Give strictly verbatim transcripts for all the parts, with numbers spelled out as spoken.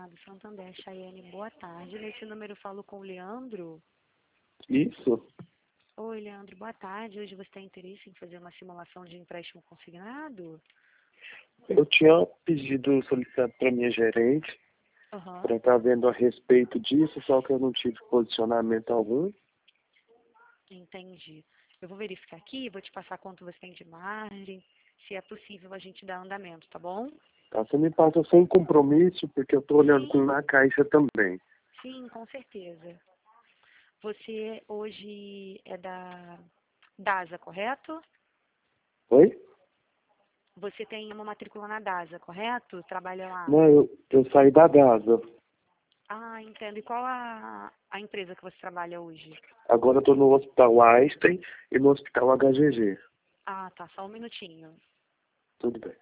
do Santander, Chayane, boa tarde. Nesse número eu falo com o Leandro. Isso. Oi, Leandro, boa tarde. Hoje você tem interesse em fazer uma simulação de empréstimo consignado? Eu tinha pedido, solicitado para minha gerente, Uhum. para estar vendo a respeito disso, só que eu não tive posicionamento algum. Entendi. Eu vou verificar aqui, vou te passar quanto você tem de margem, se é possível a gente dar andamento, tá bom? Tá? Você me passa sem compromisso, porque eu estou olhando Sim. com na caixa também. Sim, com certeza. Você hoje é da DASA, correto? Oi? Você tem uma matrícula na DASA, correto? Trabalha lá. Não, eu, eu saí da DASA. Ah, entendo. E qual a, a empresa que você trabalha hoje? Agora eu estou no Hospital Einstein e no Hospital H G G. Ah, tá. Só um minutinho. Tudo bem.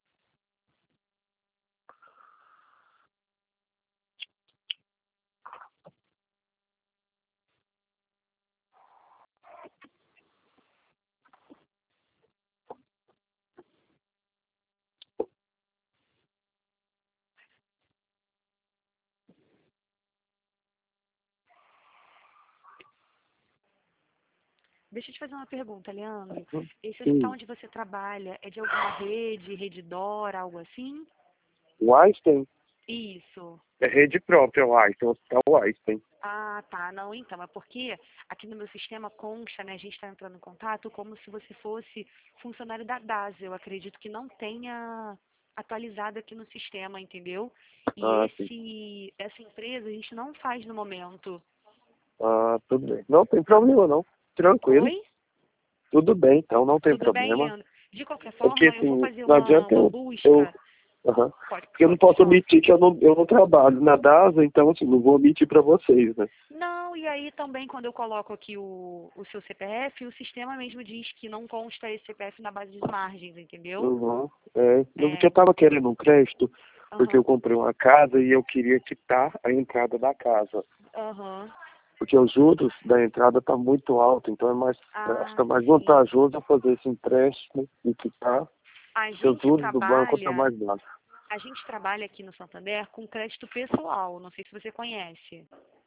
Deixa eu te fazer uma pergunta, Leandro. Esse hospital Sim. onde você trabalha é de alguma rede, Redditor, algo assim? O Einstein Isso. é rede própria, o Einstein, o Hospital Einstein. Ah, tá. Não, então. É porque aqui no meu sistema consta, né? A gente está entrando em contato como se você fosse funcionário da DASA. Eu acredito que não tenha atualizado aqui no sistema, entendeu? E Ah, sim. esse, essa empresa a gente não faz no momento. Ah, tudo bem. Não tem problema, não. Tranquilo. Oi? Tudo bem, então não tem Tudo bem, problema. Leandro? De qualquer Porque, forma, eu vou assim, fazer não uma, adianta uma eu... eu busca. aham. Pode, Porque eu não pode posso falar. omitir que eu não, eu não trabalho na DASA, então, assim, não vou omitir para vocês, né? Não, e aí também quando eu coloco aqui o, o seu C P F, o sistema mesmo diz que não consta esse C P F na base de margens, entendeu? Uhum. É, não, porque É, eu tava querendo um crédito, porque eu aham, comprei uma casa e eu queria quitar a entrada da casa. aham. Porque os juros da entrada tá muito alto, então é mais, eu acho que Ah, é mais sim. vantajoso eu fazer esse empréstimo e quitar, A porque os gente juros do banco tá trabalha, mais baixo. a gente trabalha aqui no Santander com crédito pessoal, não sei se você conhece.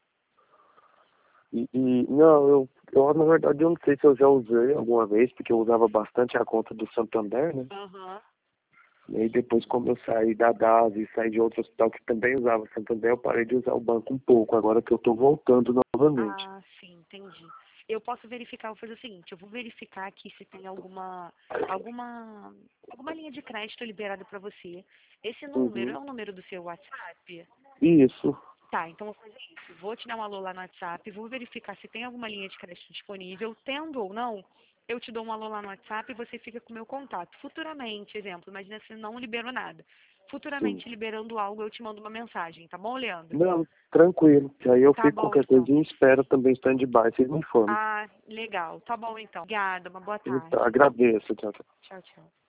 E, e não, eu, eu, na verdade, eu não sei se eu já usei alguma vez, porque eu usava bastante a conta do Santander, né? Aham. E aí depois, como eu saí da DASA e saí de outro hospital que também usava Santander, eu parei de usar o banco um pouco, agora que eu estou voltando novamente. Ah, sim, entendi. Eu posso verificar, vou fazer o seguinte, eu vou verificar aqui se tem alguma alguma alguma linha de crédito liberada para você. Esse número Uhum. é o número do seu WhatsApp? Isso. Tá, então eu vou fazer isso. Vou te dar um alô lá no WhatsApp, vou verificar se tem alguma linha de crédito disponível. Tendo ou não, eu te dou um alô lá no WhatsApp e você fica com o meu contato. Futuramente, exemplo, imagina se não liberou nada. Sim. Futuramente, liberando algo, eu te mando uma mensagem, tá bom, Leandro? Não, tranquilo. E aí eu Tá fico bom, qualquer então. coisa e espero também stand-by, vocês me informam. Ah, legal. Tá bom, então. Obrigada, uma boa Então, tarde. agradeço, tchau, tchau. Tchau, tchau.